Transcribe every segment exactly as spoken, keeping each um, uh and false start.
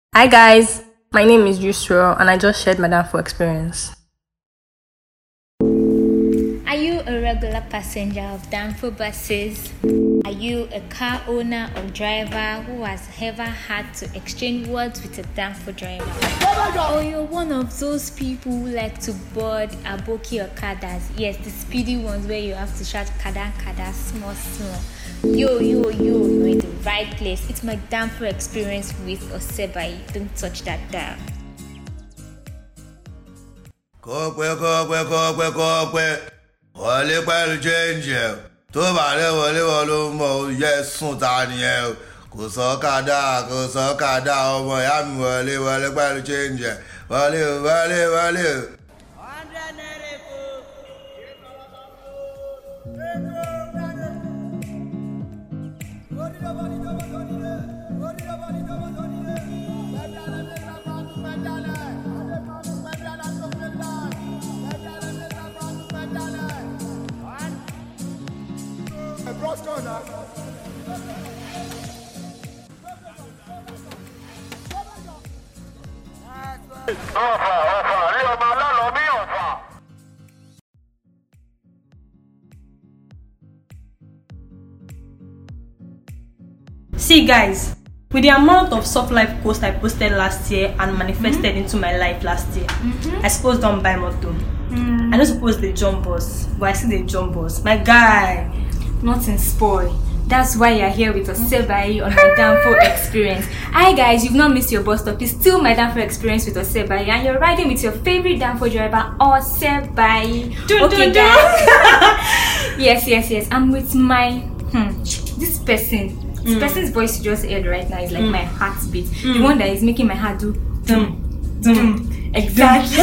Hi guys, my name is Yusro and I just shared my Danfo experience. Are you a regular passenger of Danfo buses? Are you a car owner or driver who has ever had to exchange words with a Danfo driver? Or you're one of those people who like to board Aboki Okadas? Yes, the speedy ones where you have to shout kada kada small small. Yo, yo, yo, you're in the right place. It's my Danfo experience with Osebai. Don't touch that dial. Kọ́pẹ́ kọ́pẹ́ kọ́pẹ́ kọ́pẹ́ wọlé pẹ̀lú change ẹ̀ tó bá lé wọlé wọ ló mọ̀ ó yẹ sùn ta nìyẹn o kò sọ́kadà kò sọ́kadà ọmọ ìyá mi wọlé wọlé pẹ̀lú change ẹ̀ wọlé o wọlé wọlé o. See guys, with the amount of soft life posts I posted last year and manifested mm-hmm. into my life last year, mm-hmm. I suppose don't buy moto. Mm. I don't suppose they jump bus, but I see they jump bus. My guy, nothing spoil. That's why you're here with Osebai on my Danfo experience. Hi guys, you've not missed your bus stop. It's still my Danfo experience with Osebai, and you're riding with your favorite Danfo driver, Osebai. Okay guys. yes, yes, yes. I'm with my hmm, this person. This mm. person's voice you just heard right now is like mm. my heartbeat. Mm. The one that is making my heart do dum dum. Mm. Exactly.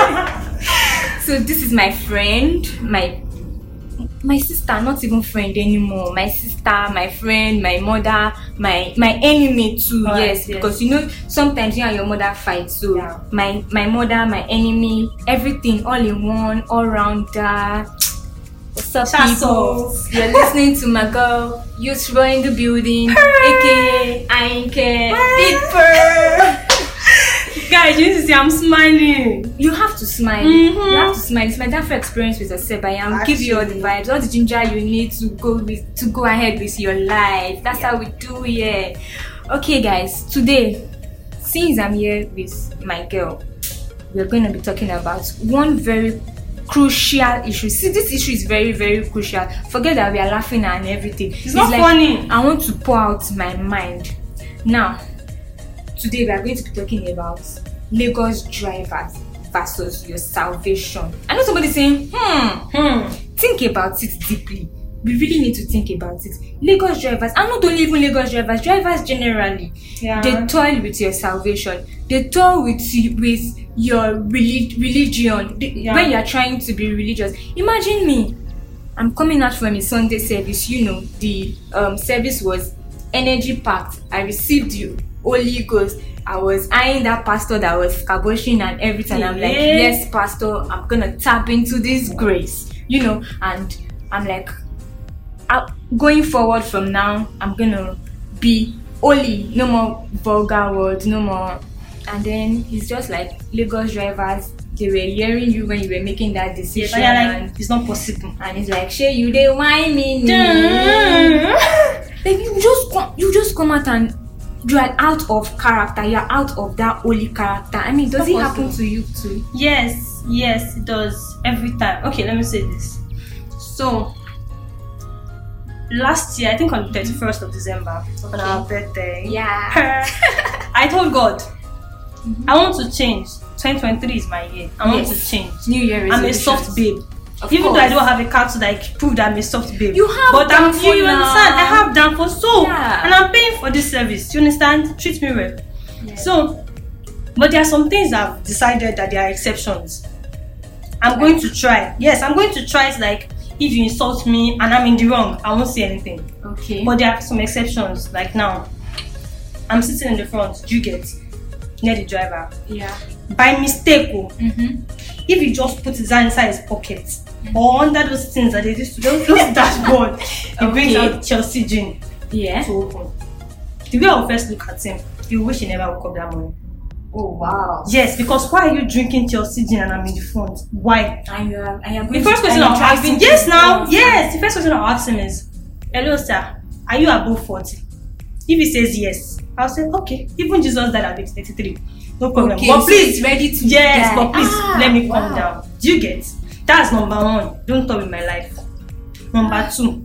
So this is my friend, my my sister, not even friend anymore. My sister, my friend, my mother, my my enemy too. Oh, yes, yes, because you know sometimes you and your mother fight. So yeah. my my mother, my enemy, everything all in one, all rounder. What's up, people? You're listening to my girl Yusro in the building, aka Ainke Deeper. Guys, you need to see I'm smiling. You have to smile. Mm-hmm. You have to smile. It's my Danfo experience with Osebai. I'll give you all the vibes, all the ginger you need to go with to go ahead with your life. That's yeah. how we do here. Okay, guys. Today, since I'm here with my girl, we're going to be talking about one very crucial issue. See, this issue is very, very crucial. Forget that we are laughing and everything. It's, it's not like funny. I want to pour out my mind. Now, today we are going to be talking about Lagos drivers versus your salvation. I know somebody saying, hmm, hmm, think about it deeply. We really need to think about it. Lagos drivers, and not only even Lagos drivers, drivers generally, yeah. they toil with your salvation. They toil with with your relig- religion. They, yeah. When you are trying to be religious. Imagine me. I'm coming out from a Sunday service. You know, the um, service was energy packed. I received the Holy Ghost. I was eyeing that pastor that was kaboshing and everything. Yeah. I'm like, yes, pastor, I'm gonna tap into this grace. You know, and I'm like, going forward from now, I'm gonna be holy, no more vulgar words, no more. And then he's just like, Lagos drivers, they were hearing you when you were making that decision. Yeah, like, it's not possible. And he's like, Shay, you they whine me. Like you just come, you just come out and you are out of character. You are out of that holy character. I mean, does it happen to you too? Yes, yes, it does every time. Okay, let me say this. So. Last year, I think on the thirty-first of December, okay. on our birthday, yeah, I told God, mm-hmm. I want to change. twenty twenty-three is my year. I yes. want to change. New Year resolutions. I'm a soft babe. Of Even course. though I don't have a car to like prove that I'm a soft babe. You have but I'm, you, you understand? I have Danfo so, yeah. and I'm paying for this service. You understand? Treat me well. Yeah. So, but there are some things I've decided that there are exceptions. I'm yeah. going to try. Yes, I'm going to try it like. If you insult me and I'm in the wrong, I won't say anything. Okay. But there are some exceptions. Like now, I'm sitting in the front. Do you get near the driver? Yeah. By mistake, oh, mm-hmm. if he just put his hand inside his pocket mm-hmm. or under those things that they used to those, those dashboard, he okay. brings out Chelsea gin yeah. to open. The way I will first look at him, you wish you never woke up that morning. Oh wow. Yes, because why are you drinking Chelsea gin and I'm in the front? Why? And you are, and you are The going first to, question and I'll you're ask him, driving yes to now, the yes. The first question I'll ask him is, hello sir, are you above forty? If he says yes, I'll say, okay, even Jesus died at age thirty-three. No problem. Okay, but so please, it's ready to yes, die. but please Ah, let me wow. calm down. Do you get? That's number one. Don't talk with my life. Number two,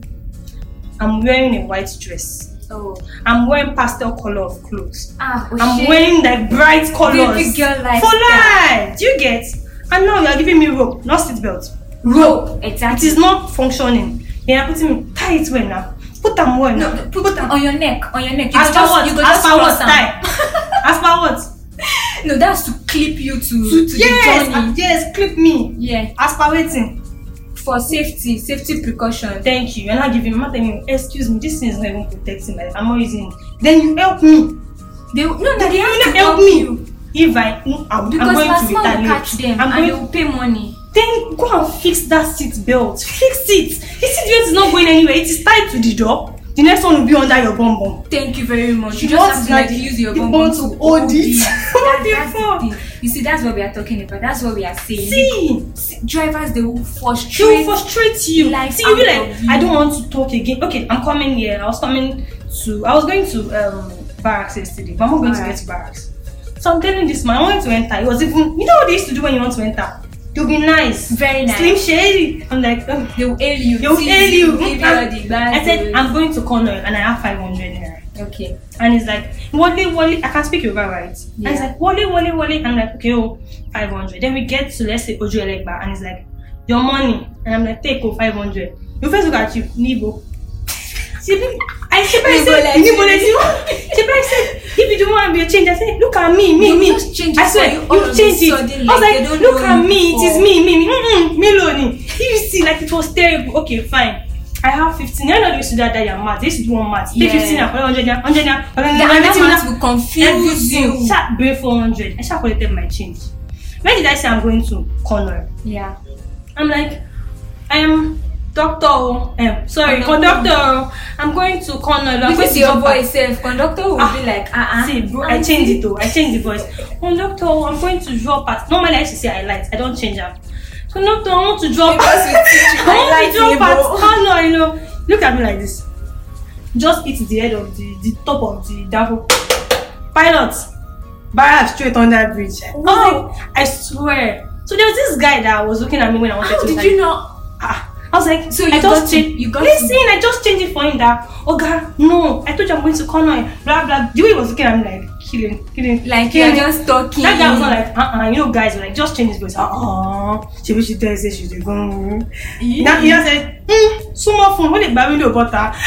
I'm wearing a white dress. Oh. I'm wearing pastel color of clothes. Ah, oh I'm shit. wearing like bright colors. Baby girl For lifestyle. life. Do you get? And now you are giving me rope, not seat belt. Rope. It Exactly. is not functioning. You are putting me tie it well now. Put them well now. No, put, on your neck. On your neck. You As go per just, what? You go As just per what? cross am. Tie. As per what? No, that's to clip you to, to yes, the uh, journey. yes, clip me. Yeah. As per waiting. For safety, safety precaution. Thank you. You're not giving me. I'm not telling you. Excuse me. This thing is not even protecting my life. I'm not using it. Then you help me. They no, no, Then they you have really to help help me. you If I, no, I'm, because I'm going to Lasma will retaliate. catch them I'm and they going. will pay money. Then go and fix that seat belt. Fix it. The seat belt is not going anywhere. It is tied to the door. The next one will be under your bum bum. Thank you very much. You You just want have to like like use your you bum want bum to hold it. What That, the that's the fuck? thing. You see, that's what we are talking about. That's what we are saying. See, See, drivers, they will she frustrate. will frustrate you. life See, you be out like, of you. I don't want to talk again. Okay, I'm coming here. I was coming to, I was going to um barracks yesterday, but I'm not going to Alright. get to barracks. So I'm telling this man, I wanted to enter. It was even, you know what they used to do when you want to enter? They'll be nice, Very nice. slim shady. I'm like, ugh. They will hail you. They will tease hail you. Give you I'm- all the bad I said, words. I'm going to Cornell and I have five hundred naira. Okay. And he's like, Wale, Wale, I can speak Yoruba, right? Yeah. And he's like, Wale, Wale, Wale. And I'm like, okay, oh, five hundred. Then we get to, let's say, Ojo Elegba. And he's like, your money. And I'm like, take oh, five hundred. You first look at you, Nibo. She be, I she probably Nibo said, like Nibo you. like you. She probably said, if you don't want to be a change, I said, look at me, me, They will me. just change it I swear, for you all you of changed a it. sudden, I was like they like, don't look know at you me, it is before. me, me, me, mm-mm, me, Loni. You see, like it was terrible. Okay, fine. I have fifteen. I know they used to do that, that you're mad. They used to do one math. Take Yeah. fifteen, one hundred, one hundred, one hundred. The everything other now- will confuse everything. you. Sharp bill four hundred. I shall collected my change. When did I say I'm going to Cornell? Yeah. I'm like, I am doctor. Um, sorry, Conductor. conductor. I'm going to Cornell. I'm If going it's to your drop back. voice, self conductor will Ah, be like, uh uh. See, bro, I changed it though. I changed the voice. Conductor, I'm going to drop at. Normally I used to say I light. I don't change them. Conductor, I want to drop Because you teach you, I I want like to drop at Igbo. Cornell, you know. Look at me like this. Just hit the head of the, the top of the Davo. Pilot, barrage straight on that bridge. I was Wow. like, I swear. So there was this guy that was looking at me when I wanted How to. did like, you know? Ah, I was like, So I you just got to- changed. you got to- Listen, I just changed it for him that. Oh God, no! I told you I'm going to Cornell. Blah blah. The way he was looking at me like killing, killing. Like killing. you're just talking. That guy was not like, uh uh you know, guys were like, just change his voice. Uh uh She wish she tells us she's the gun. Now he just said, hmm, small phone, what the baby do about that?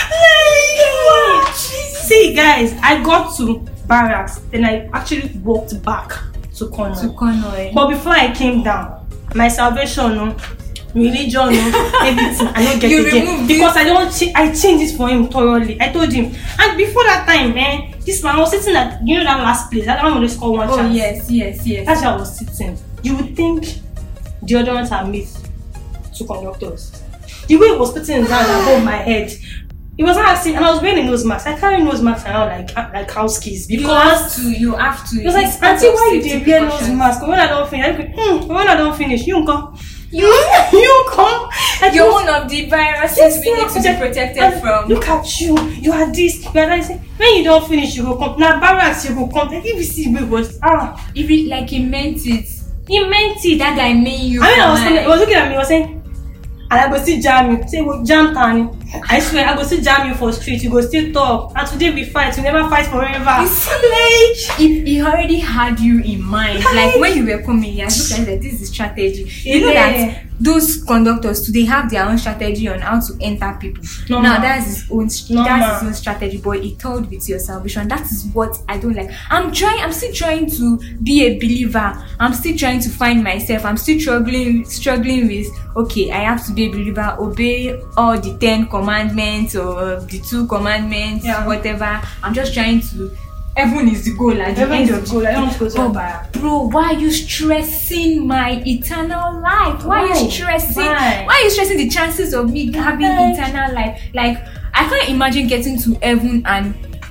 See, guys, I got to barracks, then I actually walked back to Cornell. to Conway. But before I came down, my salvation, no, religion, no, everything, I don't get You it again removed because I don't. Ch- I changed it for him thoroughly. I told him, and before that time, man, this man was sitting at you know that last place. That one was called one Oh chance. yes, yes, yes. That's where I was sitting. You would think the other ones are myth to conductors. The way he was putting his hand above my head, it was not asking, and I was wearing a nose mask. I carry nose mask around like like house keys You because. have to. You have to. It was like, It's part auntie, of why you safety dey wear nose precautions. mask? When I don't finish, I go, hmm, when I don't finish, you come. You, you come. I You're just- one of the viruses Yes, we need yes, to be yes. protected And from. Look at you. You are this. You are that. I say, when you don't finish, you go come. Now barracks, you go come. Like if you see me was ah, If it, like he meant it. he meant it. That guy meant you. I mean, I for was coming, mine. he was looking at me, he was saying, and I go still jam you. Say, well, jam Tani. I swear, I go still jam you for street. You go still talk. And today we fight. We never fight forever. You see, he, he already had you in mind. Like when you were coming, he has looked at it like this is strategy. You know Yeah. that those conductors too, they have their own strategy on how to enter people. Normal. Now that's his own Normal. that's his own strategy, but he told with your salvation. That is what I don't like. I'm trying, I'm still trying to be a believer. I'm still trying to find myself. I'm still struggling struggling with okay, I have to be a believer, obey all the ten commandments or the two commandments, Yeah. whatever. I'm just trying to heaven is the goal at the Heaven end is of the goal. I don't go to a But, bar. bro, why are you stressing my eternal life? Why, are Why? you stressing? Why? Why are you stressing the chances of me having Why? eternal life? Like, I can't imagine getting to heaven and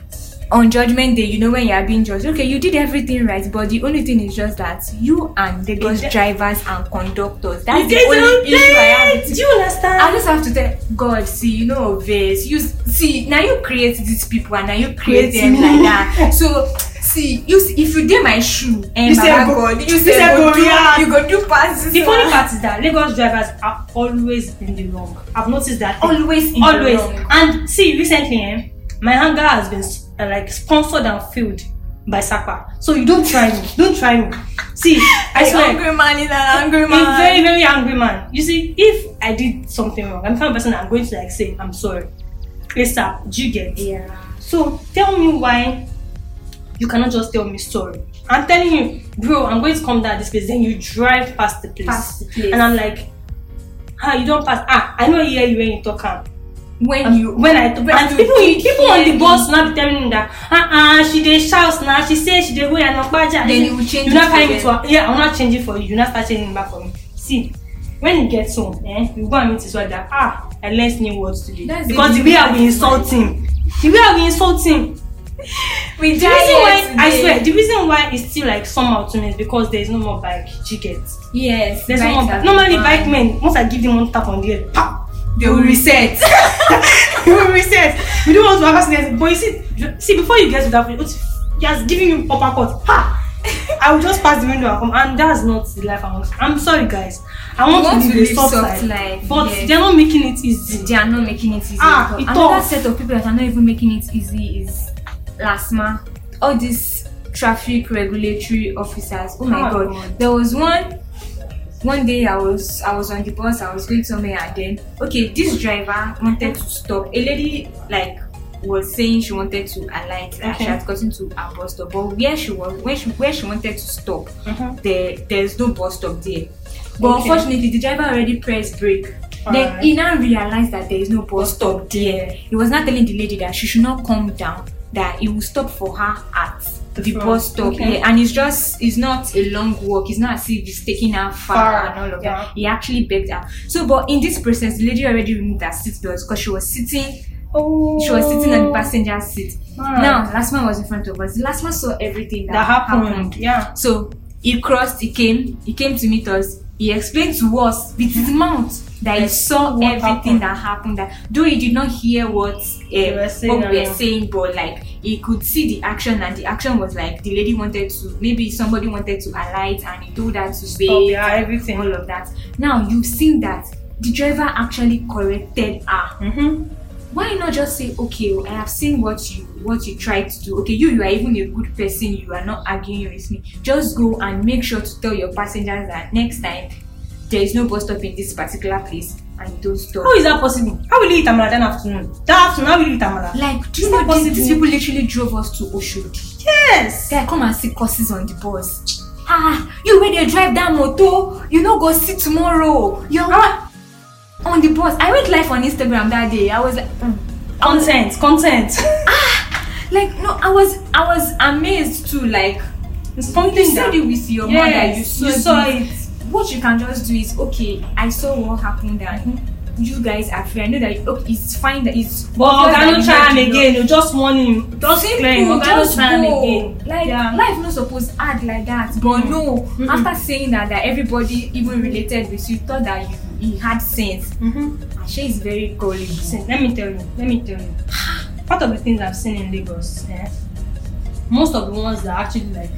on judgment day, you know, when you are being judged, okay, you did everything right, but the only thing is just that you and the bus Exactly. drivers and conductors, that's You the did only issue I have something. with it. Do you understand? I just have to tell God, see, you know, this, you see, now you create these people and now you create Create them me. like that. So, see, you see, if you did my shoe and You say Baba go- God, you you say say go go do, react. you go do passes. The funny part is that Lagos drivers are always in the wrong. I've noticed that. Always in the always. wrong. And see, recently, eh, my hangar has been uh, like sponsored and filled by Sapa. So you don't try me. Don't try me. See, I An swear. angry man is an angry A man. very, very angry man. You see, if I did something wrong, I'm the kind of person I'm going to like say, I'm sorry. ASAP, do you get? Yeah. So tell me why you cannot just tell me sorry. I'm telling you, bro, I'm going to come down this place. Then you drive past the place. Past the place. And I'm like, ah, you don't pass. Ah, I know you hear you when you talk. Am. When you When I when and you people keep people on the hearing- bus now be telling me that uh uh she dey shout now. She say she dey go and knock baja. Then you will change You it not for carry me them. to yeah, I'm not changing for you. You not start changing back for me. See, when you get home, eh, you go and meet his wife that ah, I learned new words today. That's Because the the way I will reason insult him, the way I will insult him. we The die reason here why I today. swear, the reason why it's still like somehow to me is because there is no more bike. You get? Yes, There's no bikes more have bike. been Normally, banned. bike men once I give them one tap on the head, pop. They will reset. We will reset. We don't want to have accidents. But you see, see before you get to that point, he has given you uppercut. Ha! I will just pass the window and come, and that's not the life I want. I'm sorry, guys. I want, want to to live a live soft, soft life, life, but yes. they're not making it easy. They are not making it easy. Ah, at all. it Another tough. set of people that are not even making it easy is LASMA. All these traffic regulatory officers. Oh my Oh, god. God. There was one one day I was I was on the bus, I was going somewhere, and then okay, this driver wanted to stop. A lady like was saying she wanted to alight and she Okay. had gotten to a bus stop, but where she was where she where she wanted to stop, Mhm. there there's no bus stop there. But Okay. unfortunately the driver already pressed brake. Then Alright. he now realized that there is no bus stop there. He was not telling the lady that she should not come down, that he will stop for her at the front. bus stop. Okay. Yeah, and it's just it's not a long walk. It's not as if he's taking her far, Far, and all of yeah. that. He actually begged her. So, but in this process, the lady already removed her seatbelt because she was sitting. Oh. She was sitting on the passenger seat. Alright. Now, last man was in front of us. Last man saw everything that, that happened. Yeah. So he crossed. He came. He came to meet us. He explained to us with his mouth that he Like, saw what everything happened? that happened. That though he did not hear what uh, were saying, what we were uh, saying, but like he could see the action, and the action was like the lady wanted to, maybe somebody wanted to alight, and he told her to Oh, wait, yeah, everything. all of that. Now you've seen that the driver actually corrected her. Mm-hmm. Why not just say, okay, I have seen what you what you tried to do. Okay, you you are even a good person. You are not arguing with me. Just go and make sure to tell your passengers that next time there is no bus stop in this particular place, and you don't stop. How is that possible? How will you eat amala that afternoon? That afternoon, how will you eat amala? Like, do you It's know not these, these possible. people literally drove us to Oshodi? Yes. Guy, come and see courses on the bus. Ah, you when they drive that motor, you no go see tomorrow. You're Ah. on the bus. I went live on Instagram that day. I was like, mm. I was Content, content. like, no, I was I was amazed too. Like, It's you something said that it with your Yes, mother. You saw, you saw this. What you can just do is, okay, I saw what happened, and you guys are free. I know that okay, it's fine that it's. But obvious Oga that no you try know am the law. again. You just warn him. Just Simple, clear him. Oga no just try am go. again. Like, Yeah. life not supposed to add like that. But no, Mm-mm. after saying that, that everybody even related with you thought that you he had sense. Mm-hmm. She is very gullible. Listen, let me tell you. Let me tell you. Part of the things I've seen in Lagos, eh, most of the ones that are actually like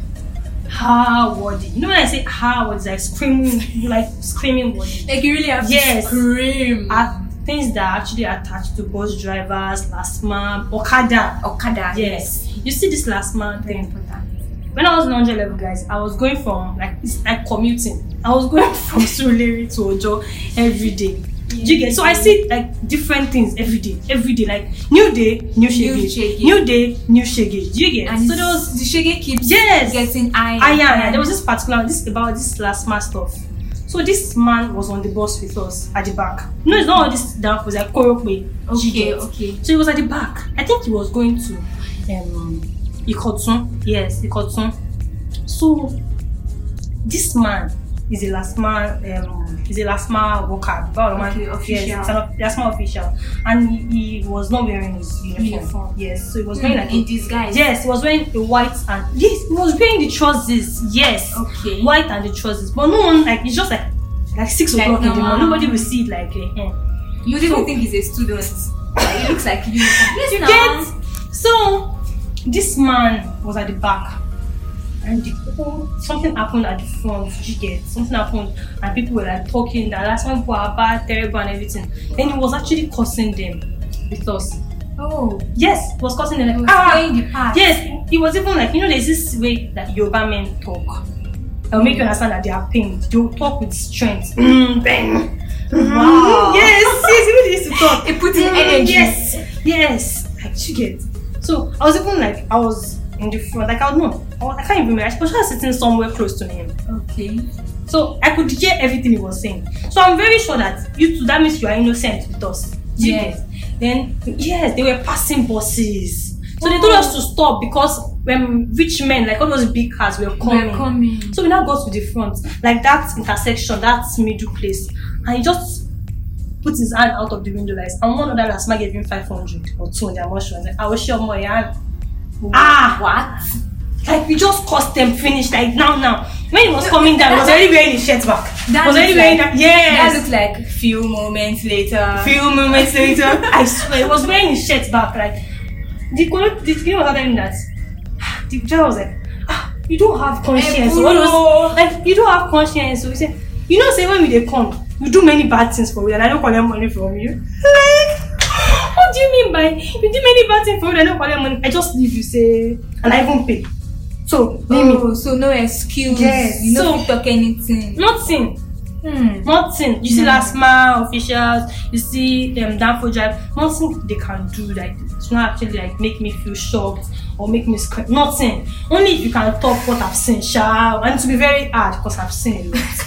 how worthy. You know when I say how worthy, like screaming, like screaming worthy. Like you really have Yes. to scream. Are things that are actually attached to bus drivers, last man, Okada. Okada. Yes. You see this last man Very thing. important. When I was in one hundred level, guys, I was going from like it's like commuting. I was going from Surulere to Ojo every day. Do you get? So I see like different things every day, every day. Like new day, new New shege, shege. new day, new shege. Do you get? And so there was the shege keeps Yes. getting iron. I yeah, there was this particular this about this last man stuff. So this man was on the bus with us at the back. No, it's not all this down was like Korokwe. Okay, okay. So he was at the back. I think he was going to um Ikotun. Yes, Ikotun. So this man is a LASMA um is a LASMA worker. Okay, official. Yes, it's an LASMA official, and he, he was not wearing his uniform. Uniform. Yes, so he was wearing like in a- disguise. Yes, he was wearing a white and yes, he was wearing the trousers. Yes, Okay. white and the trousers, but no one like it's just like like six Like o'clock in the normal. morning. Nobody will see it like eh, eh. You would even think he's a student. Like, he looks like a uniform. Yes, You now. get so this man was at the back and the whole, something happened at the front. You get something happened and people were like talking that last one people are bad, terrible and everything. And he was actually cursing them with us. Oh, Yes, he was cursing them he like was ah. playing the part. Yes, it was even like you know there's this way that Yoruba men talk. They'll make you understand that they are pained. They'll talk with strength. Mm, bang. Wow. Yes, yes, you know they used to talk. It put in Mm, energy. Yes, yes. Like you get. So I was even like I was in the front, like I don't know. I, was, I can't even remember. I was just sitting somewhere close to him. Okay. So I could hear everything he was saying. So I'm very sure that you too, that means you are innocent with us. Do you Yes. get? Then yes, they were passing buses. So they told us to stop because when rich men, like all those big cars, were coming. We're coming. So we now go to the front, like that intersection, that middle place, and he just put his hand out of the window lights. And one other last man gave him five hundred or two hundred. I'm not sure. I was like, I was sure more. Yeah. Ah, What? like we just cost them finish like now now. When he was coming down, he was already wearing his shirt back. That was already looks wearing like- that. Yes. That looks like few moments later. Few moments later, I swear, he was wearing his shirt back. Like the color, the you know what happened that the driver was like, ah, you don't have conscience. Eh, All bro. those, like you don't have conscience. So he said, you know, say when we dey come, you do many bad things for me, and I don't collect money from you. Like, what do you mean by you do many bad things for me, and I don't collect money? I just leave you, say, and I even pay. So leave me. Oh, so no excuse. Yes. You know, So- talk anything. Nothing. Hmm. Nothing. You see Hmm. LASMA officials, you see them um, Danfo Drive, nothing they can do like it's not actually like make me feel shocked or make me scream. Nothing. Only if you can talk what I've seen, sha. And to be very hard because I've seen a lot.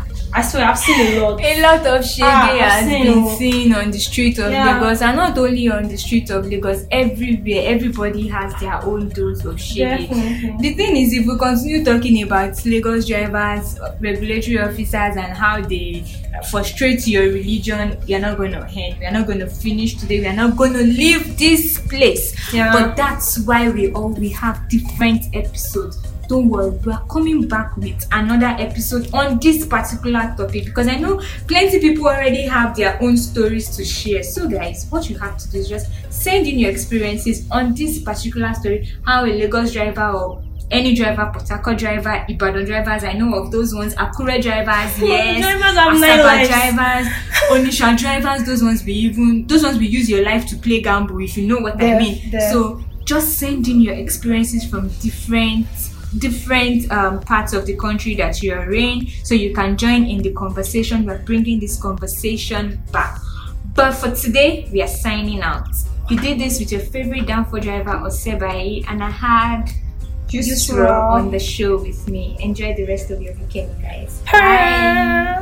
I swear I've seen a lot. A lot of shege Ah, I've has seen been it. seen on the street of Yeah. Lagos, and not only on the street of Lagos, everywhere. Everybody has their own dose of shege. Definitely. The thing is, if we continue talking about Lagos drivers, regulatory officers, and how they frustrate your religion, we are not going to end. We are not going to finish today. We are not going to leave this place. Yeah. But that's why we all we have different episodes. Don't worry, we are coming back with another episode on this particular topic because I know plenty people already have their own stories to share. So guys, what you have to do is just send in your experiences on this particular story, how a Lagos driver or any driver, Port Harcourt driver, Ibadan drivers, I know of those ones, Akure drivers, yes, Drivers have nine Asaba lives. drivers, Onisha drivers, those ones we even, those ones we use your life to play gamble, if you know what There, I mean. there. So just send in your experiences from different different um, parts of the country that you're in so you can join in the conversation. We're bringing this conversation back, but for today we are signing out. You did this with your favorite Danfo driver Osebai, and I had Yusra on the show with me. Enjoy the rest of your weekend, guys. Bye.